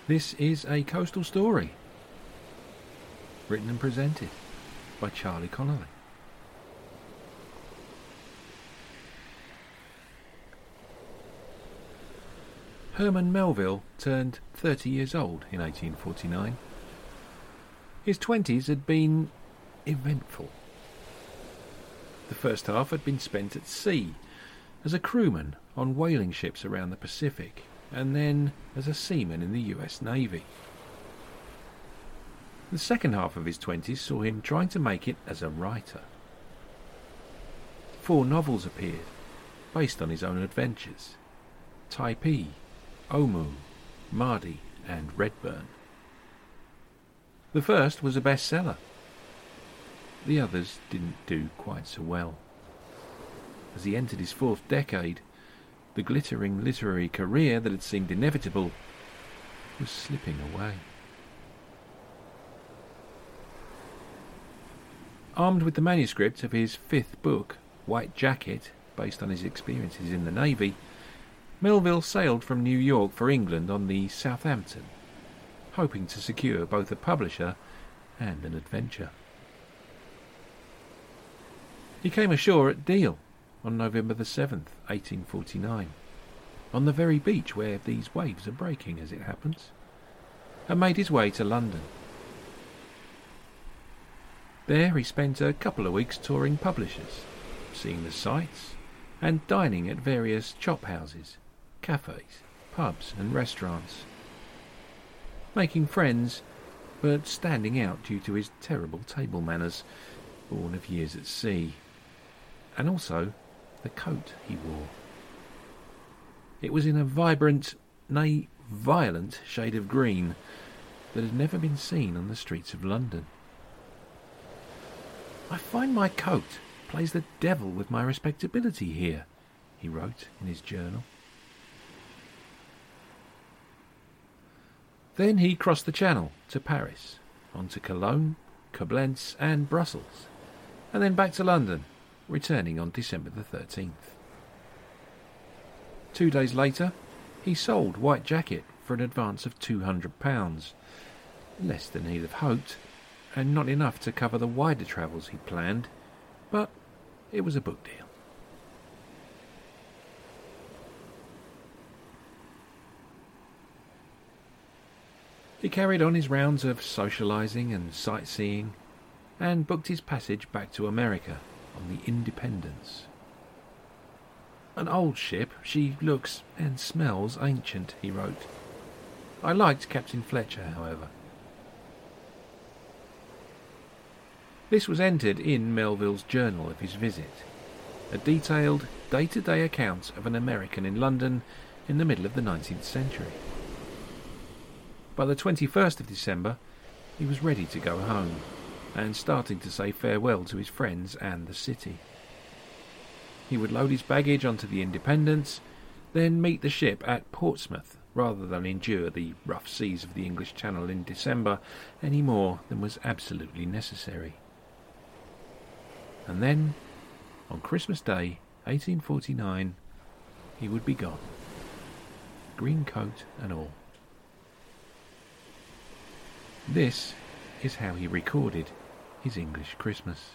This is A Coastal Story, written and presented by Charlie Connolly. Herman Melville turned 30 years old in 1849. His 20s had been eventful. The first half had been spent at sea, as a crewman on whaling ships around the Pacific, and then as a seaman in the US Navy. The second half of his 20s saw him trying to make it as a writer. 4 novels appeared, based on his own adventures: Typee, Omoo, Mardi and Redburn. The first was a bestseller. The others didn't do quite so well. As he entered his 4th decade, the glittering literary career that had seemed inevitable was slipping away. Armed with the manuscript of his 5th book, White Jacket, based on his experiences in the Navy, Melville sailed from New York for England on the Southampton, hoping to secure both a publisher and an adventure. He came ashore at Deal on November the 7th, 1849, on the very beach where these waves are breaking, as it happens, and made his way to London. There he spent a couple of weeks touring publishers, seeing the sights, and dining at various chop houses, cafes, pubs and restaurants, making friends, but standing out due to his terrible table manners, born of years at sea, and also the coat he wore. It was in a vibrant, nay, violent shade of green that had never been seen on the streets of London. "I find my coat plays the devil with my respectability here," he wrote in his journal. Then he crossed the Channel to Paris, on to Cologne, Koblenz and Brussels, and then back to London, returning on December the 13th. 2 days later, he sold White Jacket for an advance of £200, less than he'd have hoped, and not enough to cover the wider travels he planned, but it was a book deal. He carried on his rounds of socialising and sightseeing, and booked his passage back to America on the Independence. "An old ship, she looks and smells ancient," he wrote. "I liked Captain Fletcher, however." This was entered in Melville's journal of his visit, a detailed day-to-day account of an American in London in the middle of the 19th century. By the 21st of December, he was ready to go home, and starting to say farewell to his friends and the city. He would load his baggage onto the Independence, then meet the ship at Portsmouth, rather than endure the rough seas of the English Channel in December any more than was absolutely necessary. And then, on Christmas Day, 1849, he would be gone, green coat and all. This is how he recorded his English Christmas.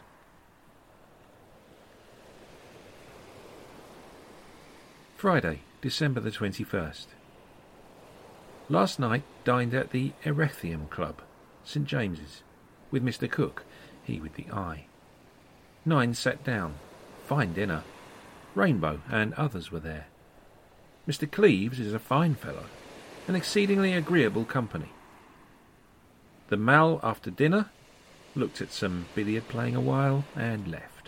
Friday, December the 21st. Last night dined at the Eretheum Club, St. James's, with Mr. Cook, he with the eye. 9 sat down. Fine dinner. Rainbow and others were there. Mr. Cleves is a fine fellow, an exceedingly agreeable company. The Mal, after dinner, looked at some billiard playing a while and left.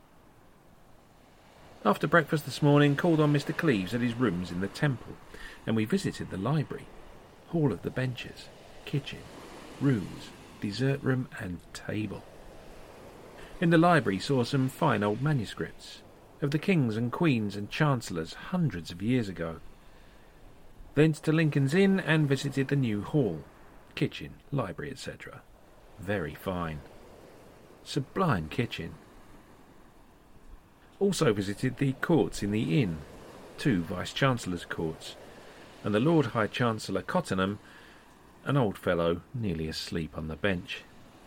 After breakfast this morning, called on Mr. Cleves at his rooms in the Temple, and we visited the library, hall of the benches, kitchen, rooms, dessert room and table. In the library saw some fine old manuscripts of the kings and queens and chancellors hundreds of years ago. Thence to Lincoln's Inn and visited the new hall, kitchen, library, etc. Very fine. Sublime kitchen. Also visited the courts in the inn, 2 Vice-Chancellor's courts, and the Lord High Chancellor Cottenham, an old fellow nearly asleep on the bench.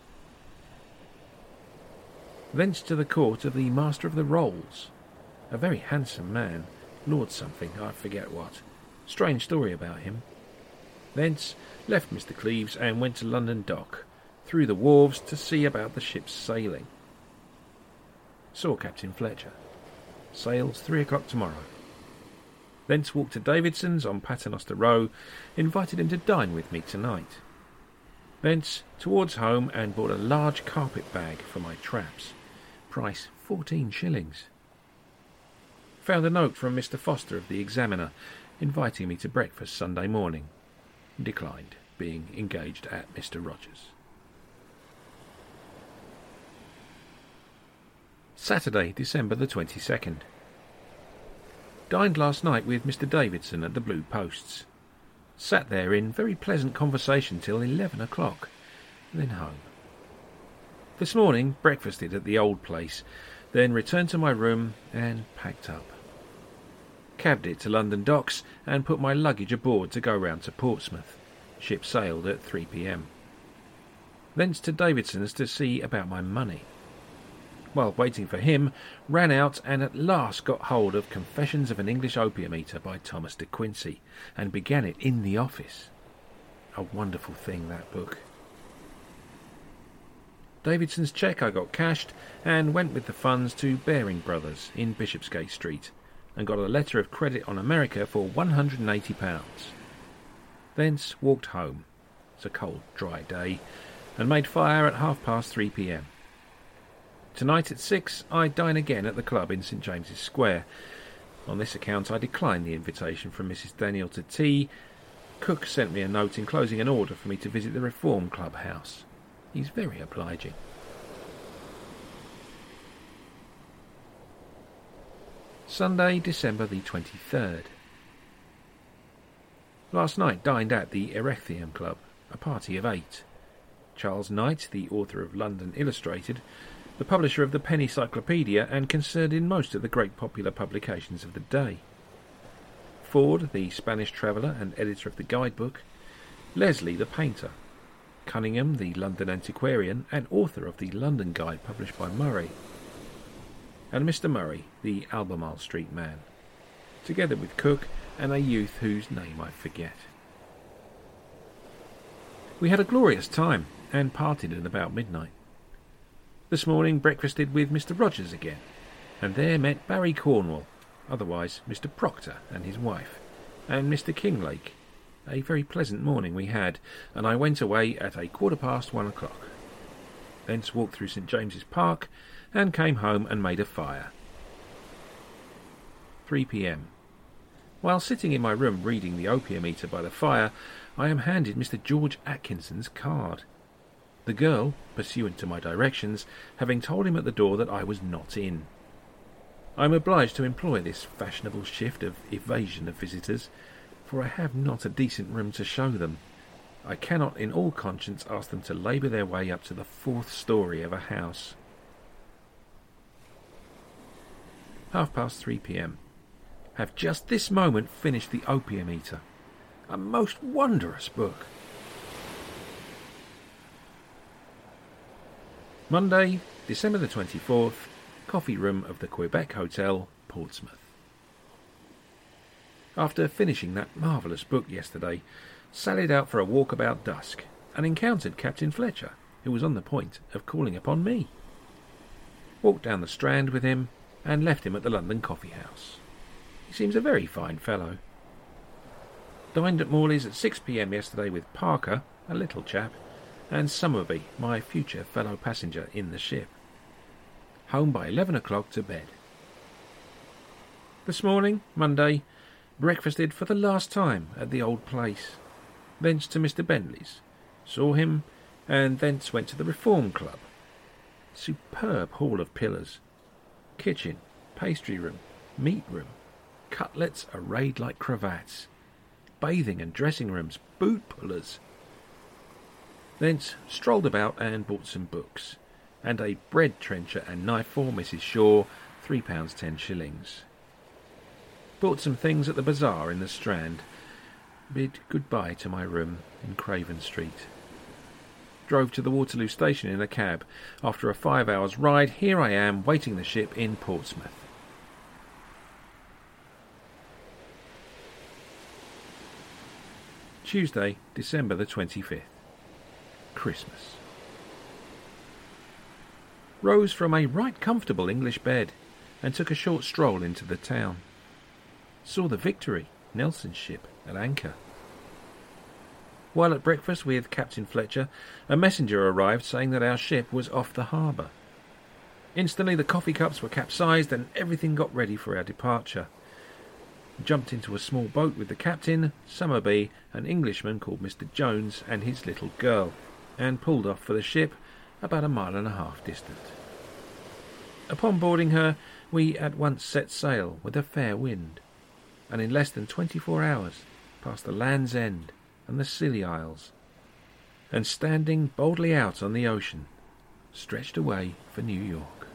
Thence to the court of the Master of the Rolls, a very handsome man, Lord something, I forget what. Strange story about him. Thence left Mr. Cleeves and went to London Dock, through the wharves to see about the ship's sailing. Saw Captain Fletcher. Sails 3 o'clock tomorrow. Thence walked to Davidson's on Paternoster Row, invited him to dine with me tonight. Thence towards home and bought a large carpet bag for my traps. Price 14 shillings. Found a note from Mr. Foster of the Examiner, inviting me to breakfast Sunday morning. Declined, being engaged at Mr. Rogers. Saturday, December the 22nd. Dined last night with Mr. Davidson at the Blue Posts. Sat there in very pleasant conversation till 11 o'clock, then home. This morning breakfasted at the old place, then returned to my room and packed up. Cabbed it to London Docks and put my luggage aboard to go round to Portsmouth. Ship sailed at 3 p.m. Thence to Davidson's to see about my money. While waiting for him, ran out and at last got hold of Confessions of an English Opium Eater by Thomas de Quincey, and began it in the office. A wonderful thing, that book. Davidson's cheque I got cashed, and went with the funds to Baring Brothers in Bishopsgate Street, and got a letter of credit on America for £180. Thence walked home. It's a cold, dry day, and made fire at 3:30 p.m. Tonight at 6 I dine again at the club in St. James's Square. On this account I declined the invitation from Mrs. Daniel to tea. Cook sent me a note enclosing an order for me to visit the Reform Club house. He's very obliging. Sunday, December the 23rd. Last night dined at the Erechtheum Club, a party of 8. Charles Knight, the author of London Illustrated, the publisher of the Penny Cyclopedia, and concerned in most of the great popular publications of the day. Ford, the Spanish traveller and editor of the guidebook. Leslie, the painter. Cunningham, the London antiquarian and author of the London Guide published by Murray. And Mr. Murray, the Albemarle Street man, together with Cook and a youth whose name I forget. We had a glorious time and parted at about midnight. This morning breakfasted with Mr. Rogers again, and there met Barry Cornwall, otherwise Mr. Proctor and his wife, and Mr. Kinglake. A very pleasant morning we had, and I went away at 1:15 o'clock. Thence walked through St. James's Park, and came home and made a fire. 3 p.m. While sitting in my room reading the Opium Eater by the fire, I am handed Mr. George Atkinson's card. The girl, pursuant to my directions, having told him at the door that I was not in. I am obliged to employ this fashionable shift of evasion of visitors, for I have not a decent room to show them. I cannot in all conscience ask them to labour their way up to the 4th story of a house. 3:30 p.m. Have just this moment finished the Opium Eater. A most wondrous book. Monday, December the 24th, coffee room of the Quebec Hotel, Portsmouth. After finishing that marvellous book yesterday, sallied out for a walk about dusk, and encountered Captain Fletcher, who was on the point of calling upon me. Walked down the Strand with him, and left him at the London Coffee House. He seems a very fine fellow. Dined at Morley's at 6 p.m. yesterday with Parker, a little chap, and Summerby, my future fellow passenger in the ship. Home by 11 o'clock to bed. This morning, Monday, breakfasted for the last time at the old place. Thence to Mr. Bentley's. Saw him, and thence went to the Reform Club. Superb hall of pillars. Kitchen, pastry room, meat room, cutlets arrayed like cravats, bathing and dressing rooms, boot pullers. Thence strolled about and bought some books, and a bread trencher and knife for Mrs. Shaw, £3 10 shillings. Bought some things at the bazaar in the Strand. bid goodbye to my room in Craven Street. Drove to the Waterloo station in a cab. After a 5 hours ride, here I am, waiting the ship in Portsmouth. Tuesday, December the 25th. Christmas. Rose from a right comfortable English bed and took a short stroll into the town. Saw the Victory, Nelson's ship, at anchor. While at breakfast with Captain Fletcher, a messenger arrived saying that our ship was off the harbour. Instantly the coffee cups were capsized and everything got ready for our departure. Jumped into a small boat with the captain, Summerby, an Englishman called Mr. Jones, and his little girl, and pulled off for the ship, about 1.5 miles distant. Upon boarding her, we at once set sail with a fair wind, and in less than 24 hours passed the Land's End and the Scilly Isles, and standing boldly out on the ocean, stretched away for New York.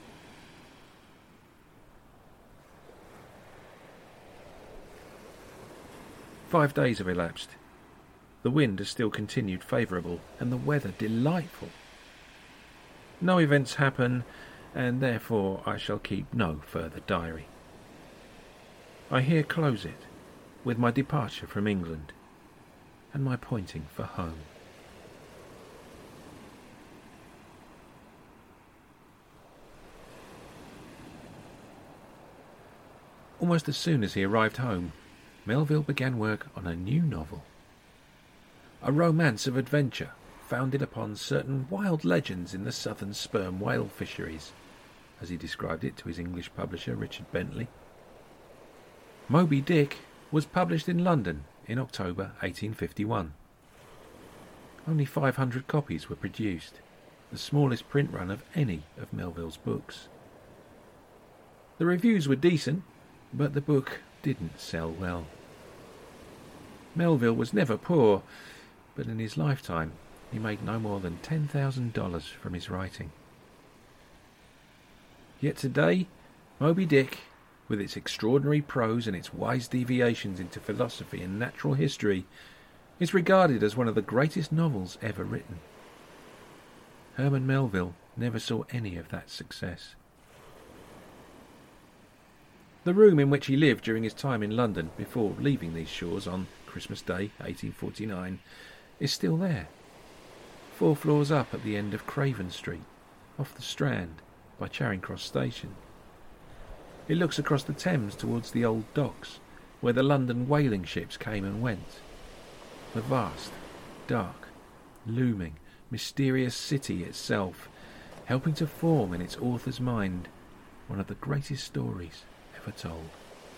"5 days have elapsed. The wind has still continued favourable, and the weather delightful. No events happen, and therefore I shall keep no further diary. I here close it, with my departure from England, and my pointing for home. Almost as soon as he arrived home, Melville began work on a new novel. A romance of adventure founded upon certain wild legends in the southern sperm whale fisheries, as he described it to his English publisher Richard Bentley. Moby Dick was published in London in October 1851. Only 500 copies were produced, the smallest print run of any of Melville's books. The reviews were decent, but the book didn't sell well. Melville was never poor, but in his lifetime he made no more than $10,000 from his writing. Yet today, Moby Dick, with its extraordinary prose and its wise deviations into philosophy and natural history, is regarded as one of the greatest novels ever written. Herman Melville never saw any of that success. The room in which he lived during his time in London before leaving these shores on Christmas Day 1849 is still there, 4 floors up at the end of Craven Street, off the Strand by Charing Cross Station. It looks across the Thames towards the old docks, where the London whaling ships came and went. The vast, dark, looming, mysterious city itself, helping to form in its author's mind one of the greatest stories ever told.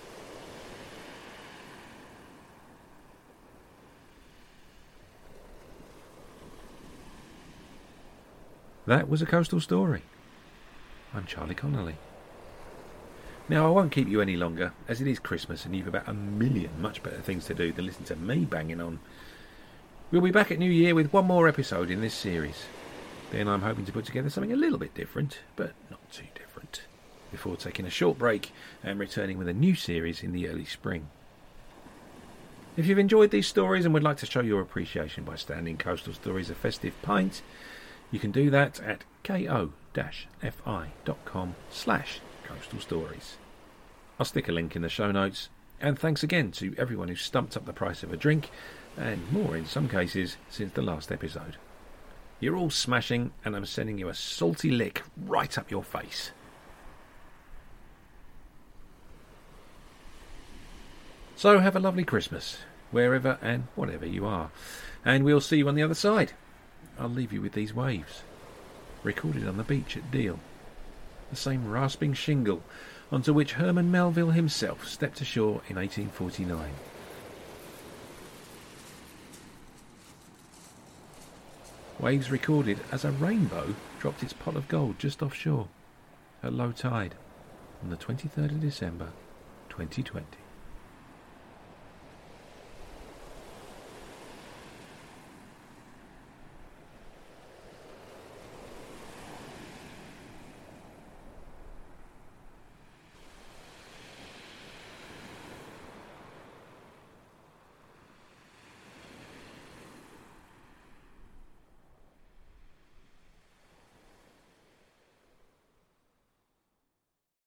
That was A Coastal Story. I'm Charlie Connolly. Now, I won't keep you any longer, as it is Christmas and you've about 1,000,000 much better things to do than listen to me banging on. We'll be back at New Year with one more episode in this series. Then I'm hoping to put together something a little bit different, but not too different, before taking a short break and returning with a new series in the early spring. If you've enjoyed these stories and would like to show your appreciation by standing Coastal Stories a festive pint, you can do that at ko-fi.com/Coastal Stories. I'll stick a link in the show notes, and thanks again to everyone who stumped up the price of a drink, and more in some cases since the last episode. You're all smashing, and I'm sending you a salty lick right up your face. So have a lovely Christmas, wherever and whatever you are, and we'll see you on the other side. I'll leave you with these waves, recorded on the beach at Deal, the same rasping shingle onto which Herman Melville himself stepped ashore in 1849. Waves recorded as a rainbow dropped its pot of gold just offshore at low tide on the 23rd of December 2020.